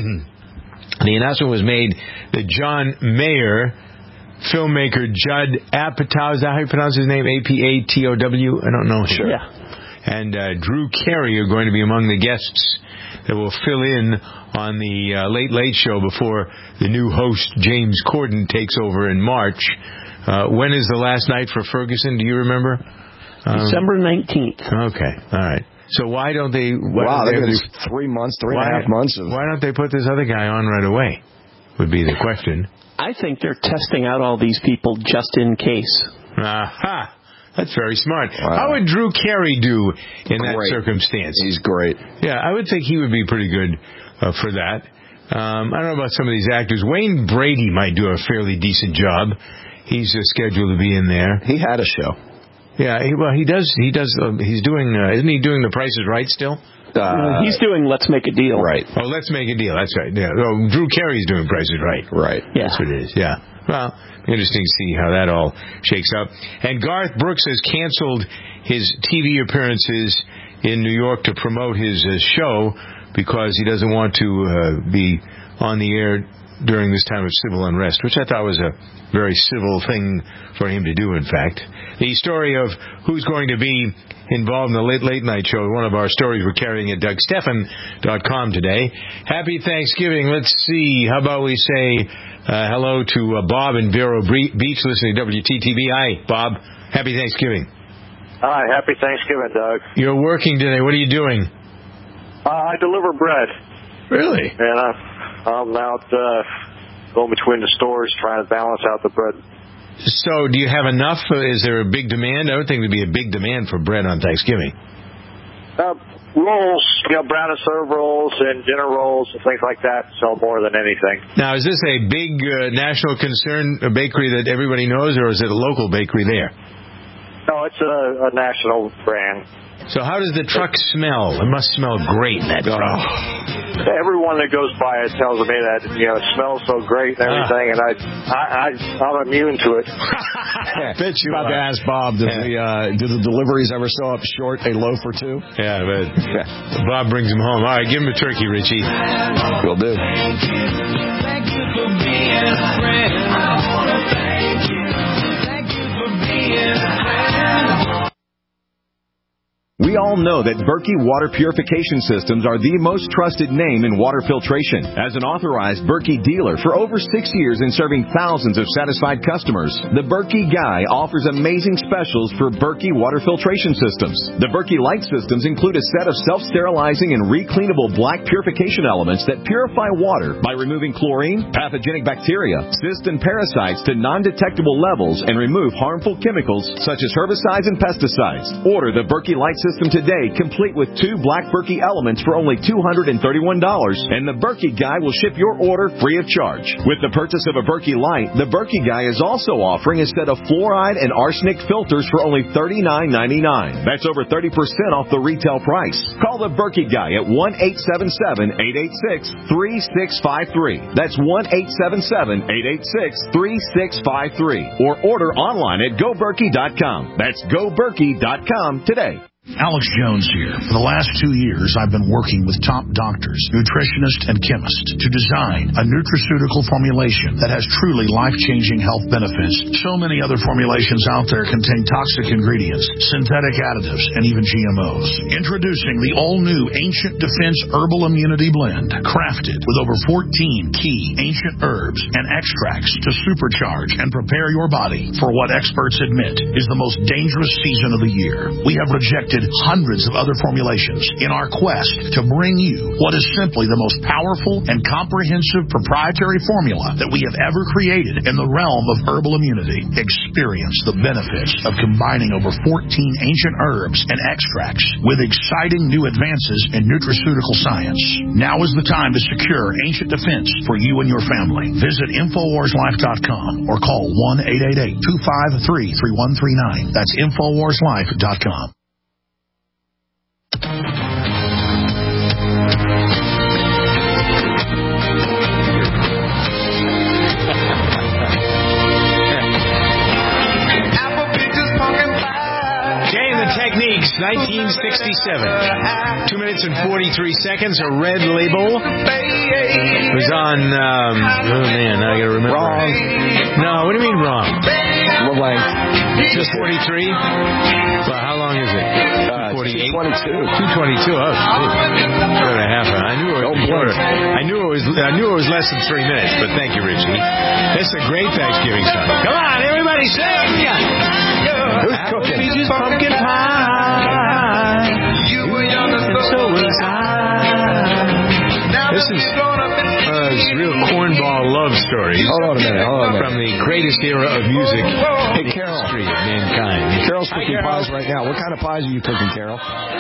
the announcement was made that John Mayer, filmmaker Judd Apatow, is that how you pronounce his name? A P A T O W? I don't know. Sure. Yeah. And uh, Drew Carey are going to be among the guests that will fill in on the uh, Late Late Show before the new host, James Corden, takes over in March. Uh, when is the last night for Ferguson? Do you remember? Um, December nineteenth. Okay, all right. So why don't they... Why wow, don't they're they going to do three months, three why, and a half months of... Why don't they put this other guy on right away, would be the question. I think they're testing out all these people just in case. Aha! That's very smart. Wow. How would Drew Carey do in that Great. circumstance? He's great. Yeah, I would think he would be pretty good uh, for that. Um, I don't know about some of these actors. Wayne Brady might do a fairly decent job. He's uh, scheduled to be in there. He had a show. Yeah, he, well, he does. He does. Uh, he's doing. Uh, isn't he doing The Price is Right still? Uh, he's doing Let's Make a Deal. Right. Oh, Let's Make a Deal. That's right. Yeah. Oh, Drew Carey's doing Price is Right. Right. Yeah. That's what it is. Yeah. Well, interesting to see how that all shakes up. And Garth Brooks has canceled his T V appearances in New York to promote his uh, show because he doesn't want to uh, be on the air during this time of civil unrest, which I thought was a very civil thing for him to do, in fact. The story of who's going to be involved in the Late Late Night Show, one of our stories we're carrying at Doug Stephan dot com today. Happy Thanksgiving. Let's see. How about we say uh, hello to uh, Bob in Vero Beach listening to W T T V. Hi, Bob. Happy Thanksgiving. Hi, happy Thanksgiving, Doug. You're working today. What are you doing? Uh, I deliver bread. Really? And I'm, I'm out uh, going between the stores trying to balance out the bread. So do you have enough? Is there a big demand? I would think there'd be a big demand for bread on Thanksgiving. Uh, rolls, you know, brown and serve rolls and dinner rolls and things like that sell more than anything. Now, is this a big uh, national concern, a bakery that everybody knows, or is it a local bakery there? No, No, it's a, a national brand. So how does the truck smell? It must smell great, that truck. Oh. Everyone that goes by it tells me that, you know, it smells so great and everything, ah. and I, I, I, I'm immune to it. I bet you about to ask Bob, does the, uh, do the deliveries ever show up short a loaf or two? Yeah, but Bob brings them home. All right, give him a turkey, Richie. Will do. Thank you for being a friend. I want to thank you. Thank you for being a friend. We all know that Berkey Water Purification Systems are the most trusted name in water filtration. As an authorized Berkey dealer for over six years and serving thousands of satisfied customers, the Berkey Guy offers amazing specials for Berkey Water Filtration Systems. The Berkey Light Systems include a set of self-sterilizing and recleanable black purification elements that purify water by removing chlorine, pathogenic bacteria, cysts, and parasites to non-detectable levels and remove harmful chemicals such as herbicides and pesticides. Order the Berkey Light System today, complete with two black Berkey elements for only two hundred thirty-one dollars, and the Berkey Guy will ship your order free of charge. With the purchase of a Berkey Light, the Berkey Guy is also offering a set of fluoride and arsenic filters for only thirty-nine ninety-nine. That's over thirty percent off the retail price. Call the Berkey Guy at one eight seven seven, eight eight six, three six five three. That's one eight seven seven, eight eight six, three six five three. Or order online at go berkey dot com. That's go berkey dot com today. Alex Jones here. For the last two years, I've been working with top doctors, nutritionists, and chemists to design a nutraceutical formulation that has truly life-changing health benefits. So many other formulations out there contain toxic ingredients, synthetic additives, and even G M Os. Introducing the all-new Ancient Defense Herbal Immunity Blend, crafted with over fourteen key ancient herbs and extracts to supercharge and prepare your body for what experts admit is the most dangerous season of the year. We have rejected hundreds of other formulations in our quest to bring you what is simply the most powerful and comprehensive proprietary formula that we have ever created in the realm of herbal immunity. Experience the benefits of combining over fourteen ancient herbs and extracts with exciting new advances in nutraceutical science. Now is the time to secure Ancient Defense for you and your family. Visit infowars life dot com or call one eight eight eight, two five three, three one three nine. That's infowars life dot com. Techniques, nineteen sixty-seven. Two minutes and forty-three seconds. A Red Label. It was on, um, oh man, now I gotta remember. Wrong. No, what do you mean wrong? What length? Just forty-three? Well, how long is it? Uh, forty-eight? two twenty-two. two twenty-two. Oh, two and a half. I knew it was shorter. I knew it was, I knew it was less than three minutes, but thank you, Richie. It's a great Thanksgiving song. Come on, everybody sing! Who's cooking? Peaches, pumpkin pie. You were young and so was I. This is one of those real cornball love stories. Hold on a minute. Hold on a minute. From the greatest era of music hey, in Carol. the history of mankind. Carol's cooking Hi, Carol. pies right now. What kind of pies are you cooking, Carol?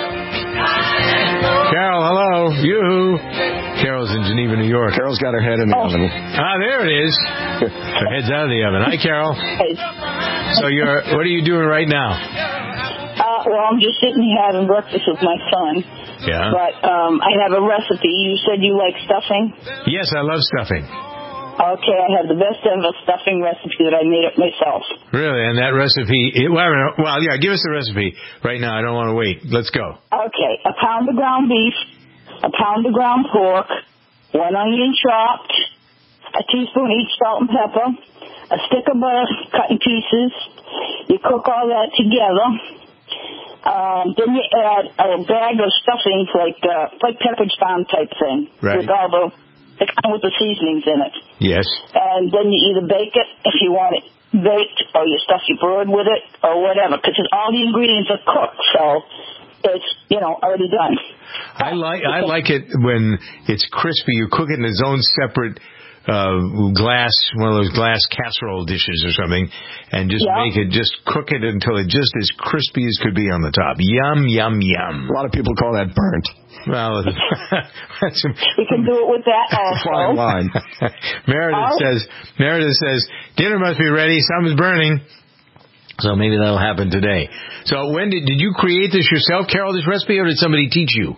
Carol, hello. Yoo-hoo. Carol's in Geneva, New York. Carol's got her head in the oh. oven. Ah, there it is. Her head's out of the oven. Hi, Carol. Hey. So you're, what are you doing right now? Uh, well, I'm just sitting here having breakfast with my son. Yeah. But um, I have a recipe. You said you like stuffing? Yes, I love stuffing. Okay, I have the best ever stuffing recipe that I made it myself. Really? And that recipe, it, well, well, yeah, give us the recipe right now. I don't want to wait. Let's go. Okay, a pound of ground beef, a pound of ground pork, one onion chopped, a teaspoon each salt and pepper, a stick of butter cut in pieces. You cook all that together. Um, then you add a bag of stuffing, like uh, like Pepperidge Farm type thing, right. with all the, the kind with the seasonings in it. Yes. And then you either bake it if you want it baked, or you stuff your bird with it, or whatever, because all the ingredients are cooked, so it's, you know, already done. I like I like it when it's crispy. You cook it in its own separate uh glass, one of those glass casserole dishes or something, and just yeah. make it, just cook it until it just as crispy as could be on the top. Yum, yum, yum. A lot of people call that burnt. Well, that's a, we can do it with that also. Fine line. Meredith oh. says, Meredith says, dinner must be ready. Something's burning. So maybe that'll happen today. So when did did you create this yourself, Carol, this recipe, or did somebody teach you?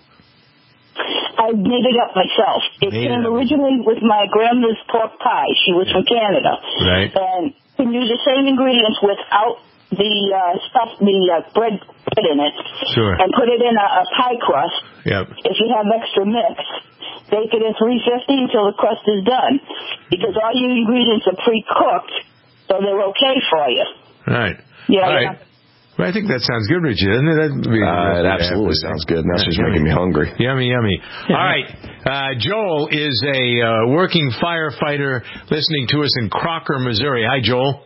I made it up myself. It Made came it up. originally with my grandma's pork pie. She was from Canada. Right. And you can use the same ingredients without the uh, stuff, the uh, bread put in it. Sure. And put it in a, a pie crust. Yep. If you have extra mix, bake it at three fifty until the crust is done. Because all your ingredients are pre-cooked, so they're okay for you. Right. Yeah. All right. Well, I think that sounds good, Richard. Doesn't it? That'd be, Uh, it absolutely sounds good. Now she's making me hungry. Yummy, yummy. All right. Uh, Joel is a uh, working firefighter listening to us in Crocker, Missouri. Hi, Joel.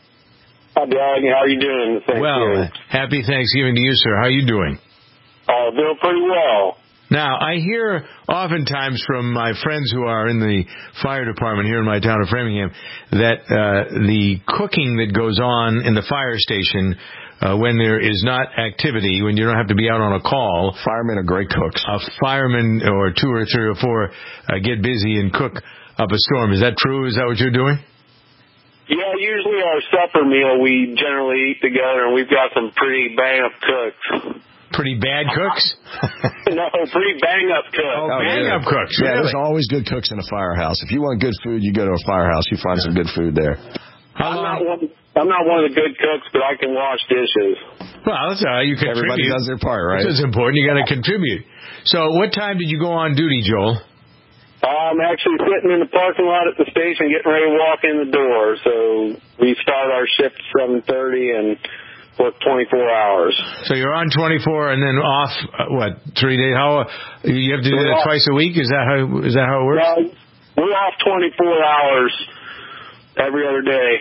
Hi, Doug. How are you doing? Thank well, you. happy Thanksgiving to you, sir. How are you doing? Oh, doing pretty well. Now, I hear oftentimes from my friends who are in the fire department here in my town of Framingham that uh, the cooking that goes on in the fire station uh, when there is not activity, when you don't have to be out on a call. Firemen are great cooks. A fireman or two or three or four uh, get busy and cook up a storm. Is that true? Is that what you're doing? Yeah, usually our supper meal we generally eat together, and we've got some pretty bang-up cooks. Pretty bad cooks? No, pretty bang-up cooks. Oh, bang-up cooks, Yeah, really? there's always good cooks in a firehouse. If you want good food, you go to a firehouse. You find some good food there. I'm not one. I'm not one of the good cooks, but I can wash dishes. Well, that's all right. You contribute. Everybody does their part, right? This is important. You got to contribute. So what time did you go on duty, Joel? I'm actually sitting in the parking lot at the station getting ready to walk in the door. So we start our shift at seven thirty and work twenty-four hours. So you're on twenty-four and then off, uh, what, three days? How, you have to do We're that off. twice a week? Is that how, is that how it works? No, we're off twenty-four hours every other day.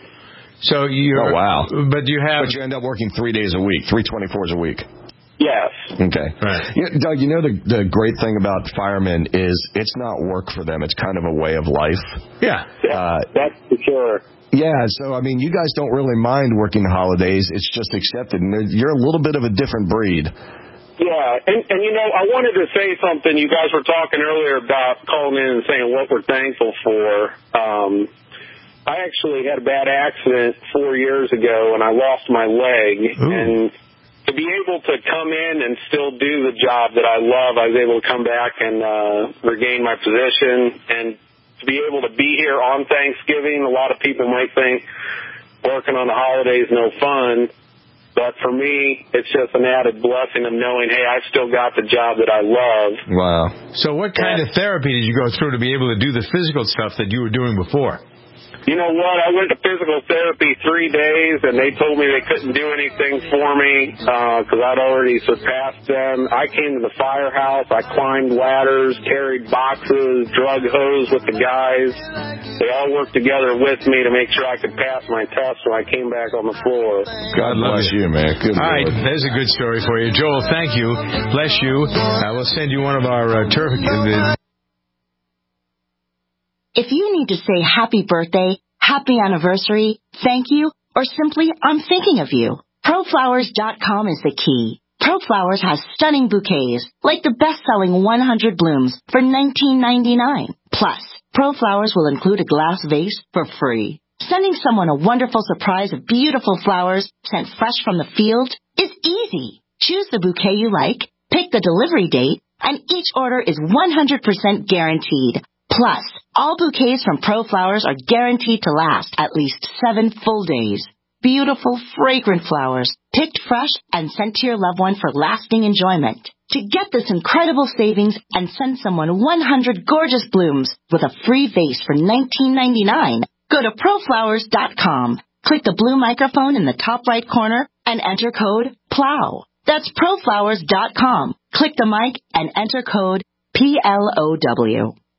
So you Oh, wow. But you have... But you end up working three days a week, three twenty-fours a week. Yes. Okay. Right. You know, Doug, you know the the great thing about firemen is it's not work for them. It's kind of a way of life. Yeah. Uh, That's for sure. Yeah, so, I mean, you guys don't really mind working the holidays. It's just accepted. And you're a little bit of a different breed. Yeah, and, and you know, I wanted to say something. You guys were talking earlier about calling in and saying what we're thankful for. Um, I actually had a bad accident four years ago, and I lost my leg. Ooh. And to be able to come in and still do the job that I love, I was able to come back and uh, regain my position. And to be able to be here on Thanksgiving, a lot of people might think working on the holidays no fun. But for me, it's just an added blessing of knowing, hey, I've still got the job that I love. Wow. So what kind of therapy did you go through to be able to do the physical stuff that you were doing before? You know what? I went to physical therapy three days, and they told me they couldn't do anything for me because I'd already surpassed them. I came to the firehouse. I climbed ladders, carried boxes, drug hose with the guys. They all worked together with me to make sure I could pass my test when I came back on the floor. God bless you, man. Good All right, Lord. there's a good story for you. Joel, thank you. Bless you. I will send you one of our uh, turkey. If you need to say happy birthday, happy anniversary, thank you, or simply I'm thinking of you, pro flowers dot com is the key. ProFlowers has stunning bouquets, like the best-selling one hundred blooms for nineteen ninety-nine. Plus, ProFlowers will include a glass vase for free. Sending someone a wonderful surprise of beautiful flowers sent fresh from the field is easy. Choose the bouquet you like, pick the delivery date, and each order is one hundred percent guaranteed. Plus, all bouquets from ProFlowers are guaranteed to last at least seven full days. Beautiful, fragrant flowers, picked fresh and sent to your loved one for lasting enjoyment. To get this incredible savings and send someone one hundred gorgeous blooms with a free vase for nineteen ninety-nine, go to pro flowers dot com. Click the blue microphone in the top right corner and enter code PLOW. That's pro flowers dot com. Click the mic and enter code P L O W.